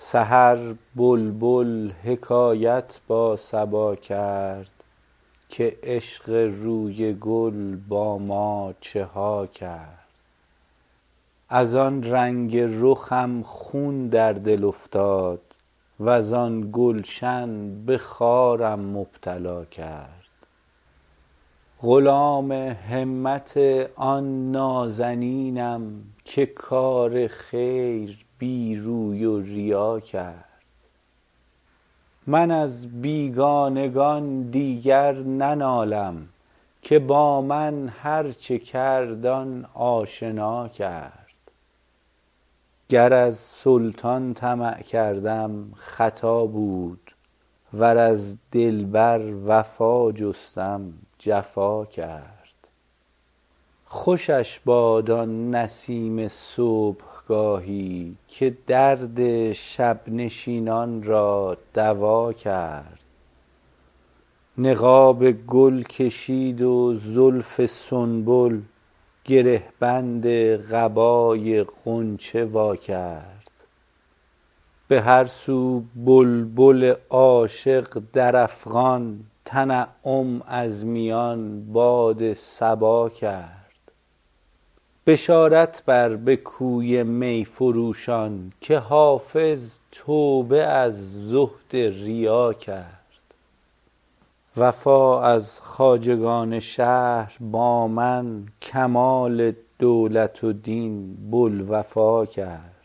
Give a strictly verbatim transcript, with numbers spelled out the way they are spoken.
سحر بلبل حکایت با صبا کرد که عشق روی گل با ما چه ها کرد. از آن رنگ رخم خون در دل افتاد وز آن گلشن به خارم مبتلا کرد. غلام همت آن نازنینم که کار خیر بی روی و ریا کرد. من از بیگانگان دیگر ننالم که با من هر چه کرد آن آشنا کرد. گر از سلطان طمع کردم خطا بود ور از دلبر وفا جستم جفا کرد. خوشش باد آن نسیم صبحگاهی که درد شب نشینان را دوا کرد. نقاب گل کشید و زلف سنبل گره بند قبای غنچه وا کرد. به هر سو بلبل عاشق در افغان تنعم از میان باد صبا کرد. بشارت بر به کوی می فروشان که حافظ توبه از زهد ریا کرد. وفا از خواجگان شهر با من کمال دولت و دین بوالوفا کرد.